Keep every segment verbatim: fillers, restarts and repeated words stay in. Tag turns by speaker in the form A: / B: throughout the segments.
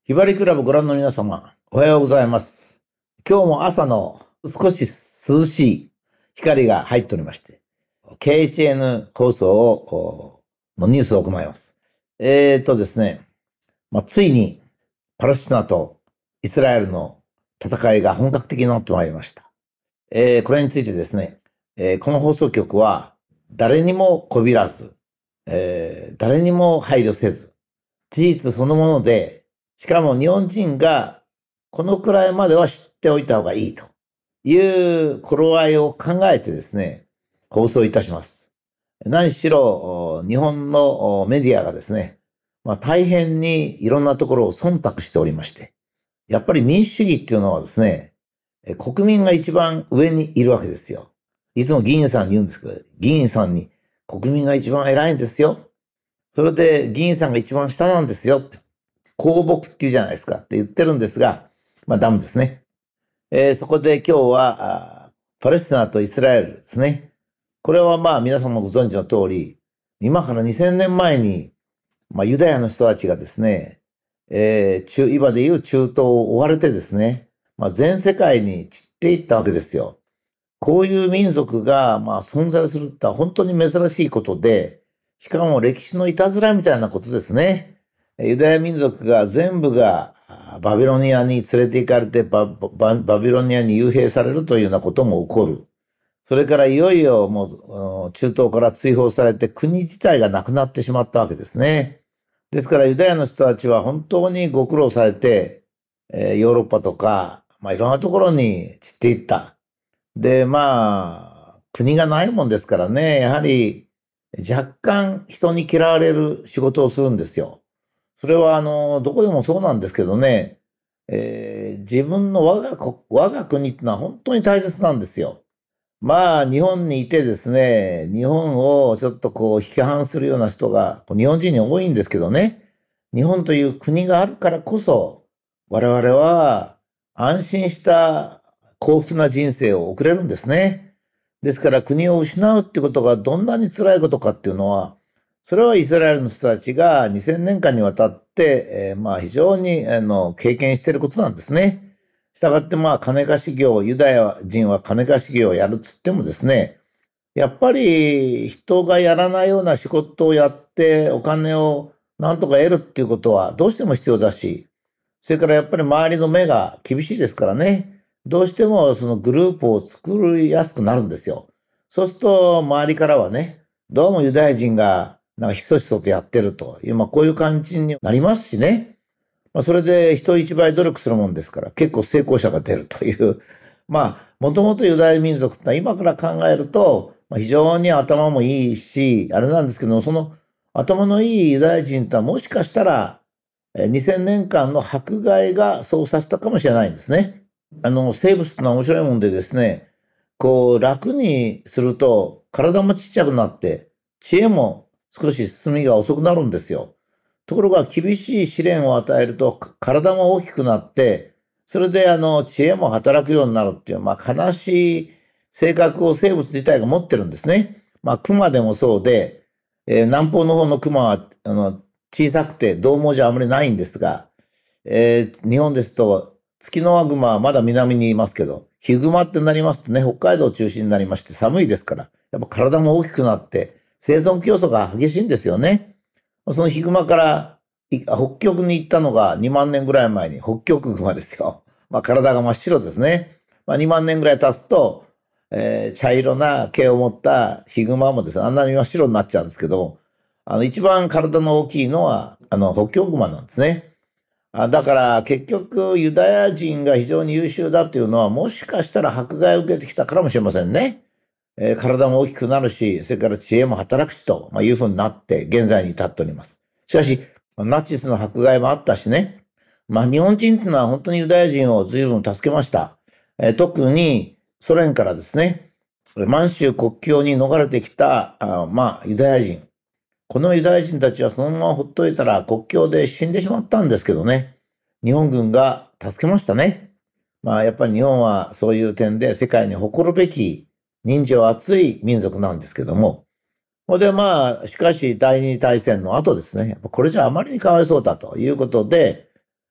A: ひばりクラブご覧の皆様、おはようございます。今日も朝の少し涼しい光が入っておりまして、ケーエイチエヌ 放送を、のニュースを行います。えーとですね、まあ、ついにパレスチナとイスラエルの戦いが本格的になってまいりました。えーこれについてですね、えーこの放送局は誰にもこびらず、えー誰にも配慮せず、事実そのもので、しかも日本人がこのくらいまでは知っておいた方がいいという頃合いを考えてですね、放送いたします。何しろ日本のメディアがですね、まあ、大変にいろんなところを忖度しておりまして、やっぱり民主主義っていうのはですね、国民が一番上にいるわけですよ。いつも議員さんに言うんですけど、議員さんに国民が一番偉いんですよ。それで議員さんが一番下なんですよって。公僕っていうじゃないですかって言ってるんですが、まあダメですね。えーそこで今日は、パレスチナとイスラエルですね。これはまあ皆さんもご存知の通り、今からにせんねんまえに、まあユダヤの人たちがですね、えー中、今でいう中東を追われてですね、まあ全世界に散っていったわけですよ。こういう民族がまあ存在するって本当に珍しいことで、しかも歴史のいたずらみたいなことですね。ユダヤ民族が全部がバビロニアに連れて行かれてバババビロニアに幽閉されるというようなことも起こる。それからいよいよもう中東から追放されて国自体がなくなってしまったわけですね。ですからユダヤの人たちは本当にご苦労されて、えーヨーロッパとか、まあ、いろんなところに散っていった。で、まあ、国がないもんですからね、やはり若干人に嫌われる仕事をするんですよ。それはあの、どこでもそうなんですけどね、えー自分の我が国、我が国ってのは本当に大切なんですよ。まあ、日本にいてですね、日本をちょっとこう批判するような人が日本人に多いんですけどね、日本という国があるからこそ、我々は安心した幸福な人生を送れるんですね。ですから国を失うってことがどんなに辛いことかっていうのは、それはイスラエルの人たちがにせんねんかんにわたって、えーまあ非常にあの経験していることなんですね。したがってまあ金貸し業、ユダヤ人は金貸し業をやるっつってもですね、やっぱり人がやらないような仕事をやってお金をなんとか得るっていうことはどうしても必要だし、それからやっぱり周りの目が厳しいですからね、どうしてもそのグループを作りやすくなるんですよ。そうすると周りからはね、どうもユダヤ人がなんかひそひそとやってるという、まあこういう感じになりますしね。まあそれで人一倍努力するもんですから結構成功者が出るという、まあもともとユダヤ民族ってのは今から考えると、まあ、非常に頭もいいし、あれなんですけども、その頭のいいユダヤ人ってのはもしかしたら、えーにせんねんかんの迫害がそうさせたかもしれないんですね。あの、生物ってのは面白いもんでですね、こう、楽にすると体もちっちゃくなって、知恵も少し進みが遅くなるんですよ。ところが厳しい試練を与えるとか体も大きくなって、それであの、知恵も働くようになるっていう、まあ悲しい性格を生物自体が持ってるんですね。まあ熊でもそうで、えー南方の方の熊は、あの、小さくて獰猛じゃあまりないんですが、えー日本ですと、ツキノワグマはまだ南にいますけど、ヒグマってなりますとね、北海道中心になりまして寒いですから、やっぱ体も大きくなって、生存競争が激しいんですよね。そのヒグマからい北極に行ったのがにまんねんぐらい前に、北極熊ですよ。まあ体が真っ白ですね。まあにまんねんぐらい経つと、えー茶色な毛を持ったヒグマもですね、あんなに真っ白になっちゃうんですけど、あの一番体の大きいのは、あの北極熊なんですね。あ、だから結局ユダヤ人が非常に優秀だっていうのはもしかしたら迫害を受けてきたからもしれませんね。えー体も大きくなるし、それから知恵も働くしと、まあ、いうふうになって現在に至っております。しかし、ナチスの迫害もあったしね。まあ日本人っていうのは本当にユダヤ人を随分助けました。えー特にソ連からですね、満州国境に逃れてきた、あまあユダヤ人。このユダヤ人たちはそのままほっといたら国境で死んでしまったんですけどね。日本軍が助けましたね。まあやっぱり日本はそういう点で世界に誇るべき人情厚い民族なんですけども。ほんでまあ、しかし第二次大戦の後ですね、やっぱこれじゃあまりにかわいそうだということで、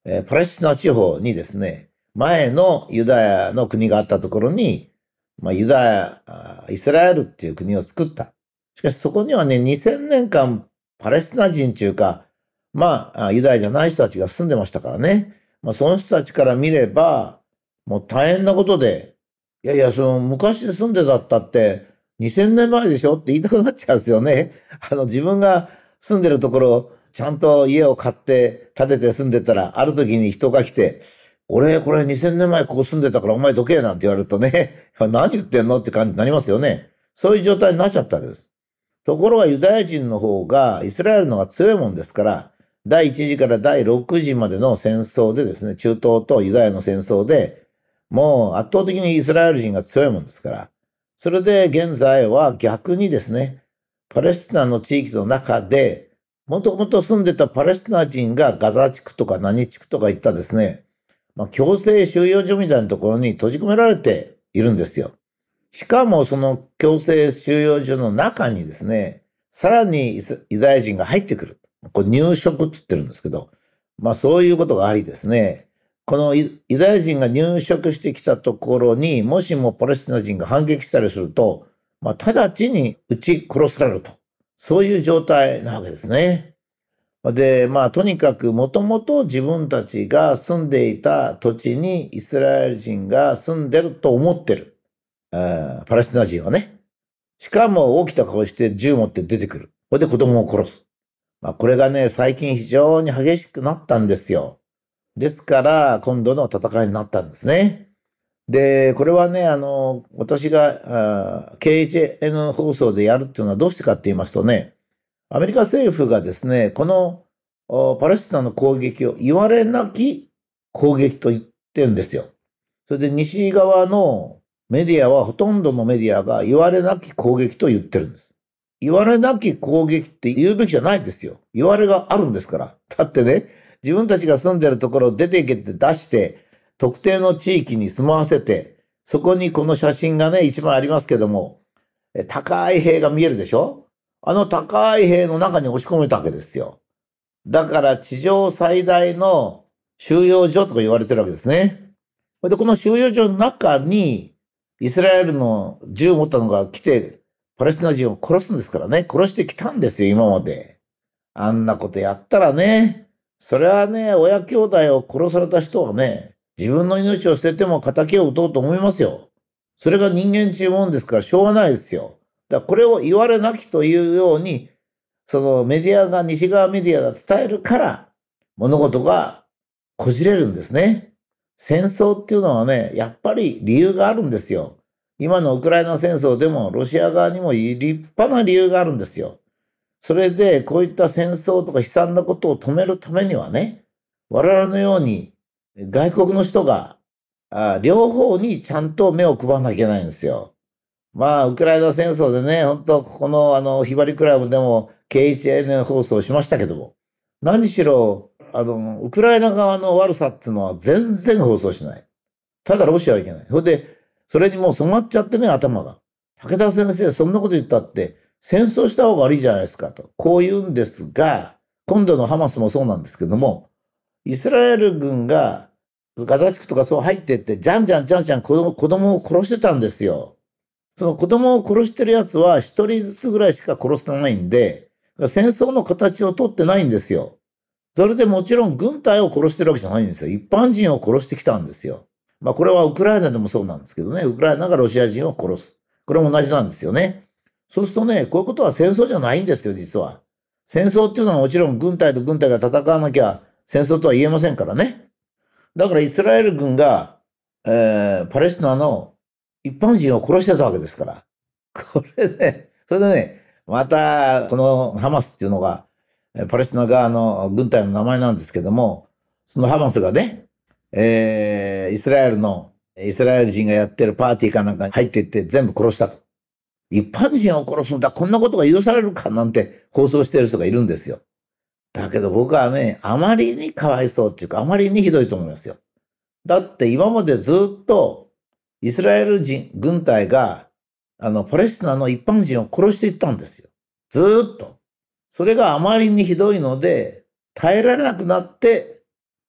A: えーパレスチナ地方にですね、前のユダヤの国があったところに、まあ、ユダヤ、あイスラエルっていう国を作った。しかしそこにはね、にせんねんかんパレスチナ人っていうか、まあ、ユダヤじゃない人たちが住んでましたからね。まあ、その人たちから見れば、もう大変なことで、いやいや、その昔住んでたったって、にせんねんまえでしょって言いたくなっちゃうんですよね。あの、自分が住んでるところ、ちゃんと家を買って建てて住んでたら、ある時に人が来て、俺、これにせんねんまえここ住んでたからお前どけなんて言われるとね、何言ってんのって感じになりますよね。そういう状態になっちゃったわけです。ところがユダヤ人の方が、イスラエルの方が強いもんですから、だいいち次からだいろく次までの戦争でですね、中東とユダヤの戦争で、もう圧倒的にイスラエル人が強いもんですから、それで現在は逆にですね、パレスチナの地域の中で、もともと住んでたパレスチナ人がガザ地区とか何地区とか行ったですね、まあ、強制収容所みたいなところに閉じ込められているんですよ。しかもその強制収容所の中にですね、さらにユダヤ人が入ってくる。これ入植って言ってるんですけど、まあそういうことがありですね、このユダヤ人が入植してきたところに、もしもパレスチナ人が反撃したりすると、まあ直ちに撃ち殺されると。そういう状態なわけですね。で、まあとにかくもともと自分たちが住んでいた土地にイスラエル人が住んでると思ってる。パレスチナ人はね。しかも起きた顔して銃持って出てくる。これで子供を殺す。まあ、これがね、最近非常に激しくなったんですよ。ですから、今度の戦いになったんですね。で、これはね、あの、私が ケーエイチエヌ 放送でやるっていうのはどうしてかって言いますとね、アメリカ政府がですね、このパレスチナの攻撃を言われなき攻撃と言ってるんですよ。それで西側のメディアは、ほとんどのメディアが言われなき攻撃と言ってるんです。言われなき攻撃って言うべきじゃないですよ。言われがあるんですから。だってね、自分たちが住んでるところを出ていけって出して、特定の地域に住まわせて、そこにこの写真がね、一番ありますけども、高い塀が見えるでしょ？あの高い塀の中に押し込めたわけですよ。だから地上最大の収容所とか言われてるわけですね。で、この収容所の中に、イスラエルの銃を持ったのが来て、パレスチナ人を殺すんですからね。殺してきたんですよ、今まで。あんなことやったらね、それはね、親兄弟を殺された人はね、自分の命を捨てても仇を撃とうと思いますよ。それが人間中もんですからしょうがないですよ。だからこれを言われなきというように、そのメディアが、西側メディアが伝えるから、物事がこじれるんですね。戦争っていうのはね、やっぱり理由があるんですよ。今のウクライナ戦争でもロシア側にも立派な理由があるんですよ。それでこういった戦争とか悲惨なことを止めるためにはね、我々のように外国の人があ両方にちゃんと目を配らなきゃいけないんですよ。まあ、ウクライナ戦争でね、本当ここのあの、ひばりクラブでも ケーエイチエヌ 放送しましたけども、何しろ、あの、ウクライナ側の悪さっていうのは全然放送しない。ただロシアはいけない。それで、それにもう染まっちゃってね、頭が。武田先生、そんなこと言ったって、戦争した方が悪いじゃないですかと。こう言うんですが、今度のハマスもそうなんですけども、イスラエル軍がガザ地区とかそう入ってって、じゃんじゃんじゃんじゃん子供子供を殺してたんですよ。その子供を殺してるやつは一人ずつぐらいしか殺してないんで、戦争の形をとってないんですよ。それでもちろん軍隊を殺してるわけじゃないんですよ。一般人を殺してきたんですよ。まあこれはウクライナでもそうなんですけどね。ウクライナがロシア人を殺す。これも同じなんですよね。そうするとね、こういうことは戦争じゃないんですよ、実は。戦争っていうのはもちろん軍隊と軍隊が戦わなきゃ戦争とは言えませんからね。だからイスラエル軍が、えー、パレスチナの一般人を殺してたわけですから。これね、それでね、また、このハマスっていうのが、パレスチナ側の軍隊の名前なんですけども、そのハマスがね、えー、イスラエルの、イスラエル人がやってるパーティーかなんかに入っていって全部殺したと。一般人を殺すんだ、こんなことが許されるかなんて放送してる人がいるんですよ。だけど僕はね、あまりにかわいそうっていうか、あまりにひどいと思いますよ。だって今までずっとイスラエル人、軍隊が、あの、パレスチナの一般人を殺していったんですよ。ずーっと。それがあまりにひどいので、耐えられなくなって、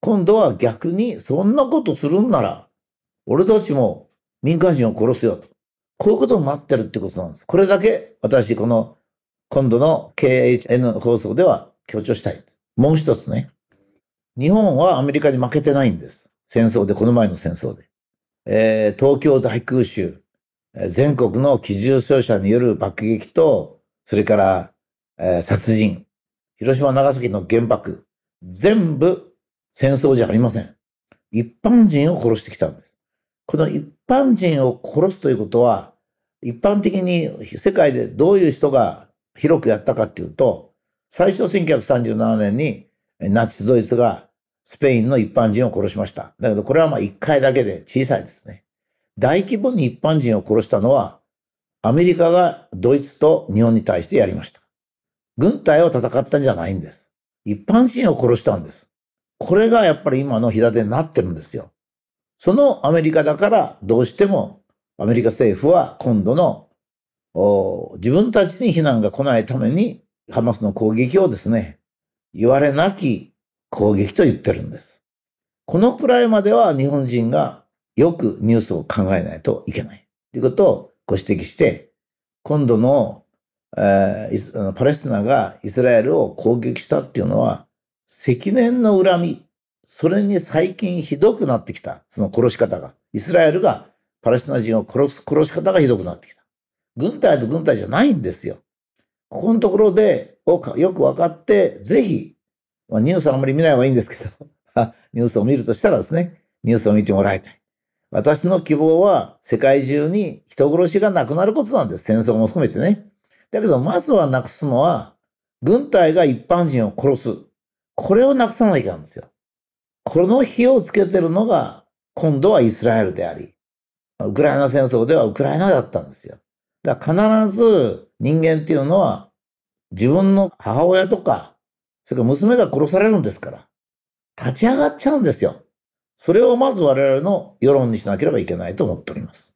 A: 今度は逆にそんなことするんなら、俺たちも民間人を殺すよと。こういうことになってるってことなんです。これだけ私、この今度の ケーエイチエヌ 放送では強調したいです。もう一つね。日本はアメリカに負けてないんです。戦争で、この前の戦争で。えー、東京大空襲、全国の機銃掃射による爆撃と、それから、えー、殺人、広島、長崎の原爆、全部戦争じゃありません。一般人を殺してきたんです。この一般人を殺すということは、一般的に世界でどういう人が広くやったかっていうと、最初せんきゅうひゃくさんじゅうななねんにナチスドイツがスペインの一般人を殺しました。だけどこれはまあ一回だけで小さいですね。大規模に一般人を殺したのは、アメリカがドイツと日本に対してやりました。軍隊を戦ったんじゃないんです。一般人を殺したんです。これがやっぱり今の火種になってるんですよ。そのアメリカだからどうしてもアメリカ政府は今度の自分たちに非難が来ないためにハマスの攻撃をですね、言われなき攻撃と言ってるんです。このくらいまでは日本人がよくニュースを考えないといけない。ということをご指摘して、今度の、えー、パレスチナがイスラエルを攻撃したっていうのは、積年の恨み、それに最近ひどくなってきた、その殺し方が。イスラエルがパレスチナ人を殺す殺し方がひどくなってきた。軍隊と軍隊じゃないんですよ。ここのところでよく分かって、ぜひ、まあ、ニュースはあんまり見ない方がいいんですけど、ニュースを見るとしたらですね、ニュースを見てもらいたい。私の希望は世界中に人殺しがなくなることなんです。戦争も含めてね。だけど、まずはなくすのは、軍隊が一般人を殺す。これをなくさないかんですよ。この火をつけてるのが、今度はイスラエルであり、ウクライナ戦争ではウクライナだったんですよ。だから必ず人間っていうのは、自分の母親とか、それから娘が殺されるんですから、立ち上がっちゃうんですよ。それをまず我々の世論にしなければいけないと思っております。